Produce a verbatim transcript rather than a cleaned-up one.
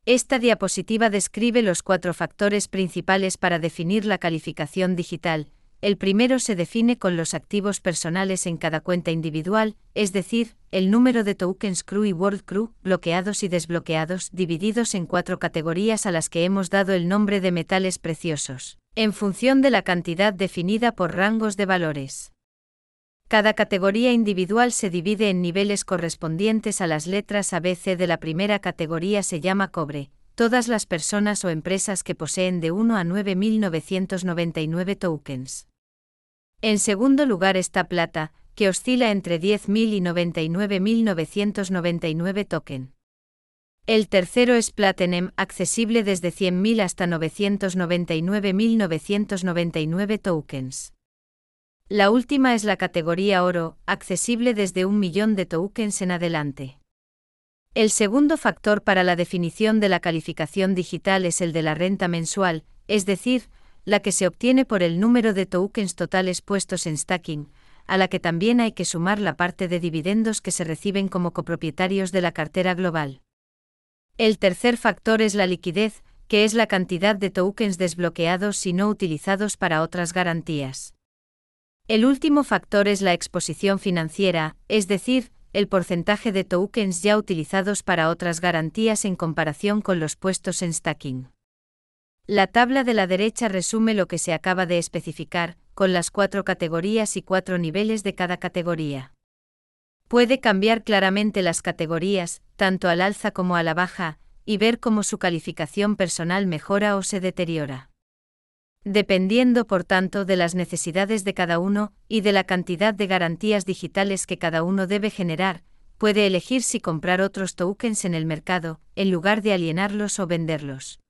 Esta diapositiva describe los cuatro factores principales para definir la calificación digital. El primero se define con los activos personales en cada cuenta individual, es decir, el número de tokens C R U y World C R U, bloqueados y desbloqueados, divididos en cuatro categorías a las que hemos dado el nombre de metales preciosos, en función de la cantidad definida por rangos de valores. Cada categoría individual se divide en niveles correspondientes a las letras A B C de la primera categoría se llama cobre, todas las personas o empresas que poseen de uno a nueve mil novecientos noventa y nueve tokens. En segundo lugar está plata, que oscila entre diez mil y noventa y nueve mil novecientos noventa y nueve token. El tercero es Platinum, accesible desde cien mil hasta novecientos noventa y nueve mil novecientos noventa y nueve tokens. La última es la categoría oro, accesible desde un millón de tokens en adelante. El segundo factor para la definición de la calificación digital es el de la renta mensual, es decir, la que se obtiene por el número de tokens totales puestos en stacking, a la que también hay que sumar la parte de dividendos que se reciben como copropietarios de la cartera global. El tercer factor es la liquidez, que es la cantidad de tokens desbloqueados y no utilizados para otras garantías. El último factor es la exposición financiera, es decir, el porcentaje de tokens ya utilizados para otras garantías en comparación con los puestos en stacking. La tabla de la derecha resume lo que se acaba de especificar, con las cuatro categorías y cuatro niveles de cada categoría. Puede cambiar claramente las categorías, tanto al alza como a la baja, y ver cómo su calificación personal mejora o se deteriora. Dependiendo, por tanto, de las necesidades de cada uno y de la cantidad de garantías digitales que cada uno debe generar, puede elegir si comprar otros tokens en el mercado, en lugar de alienarlos o venderlos.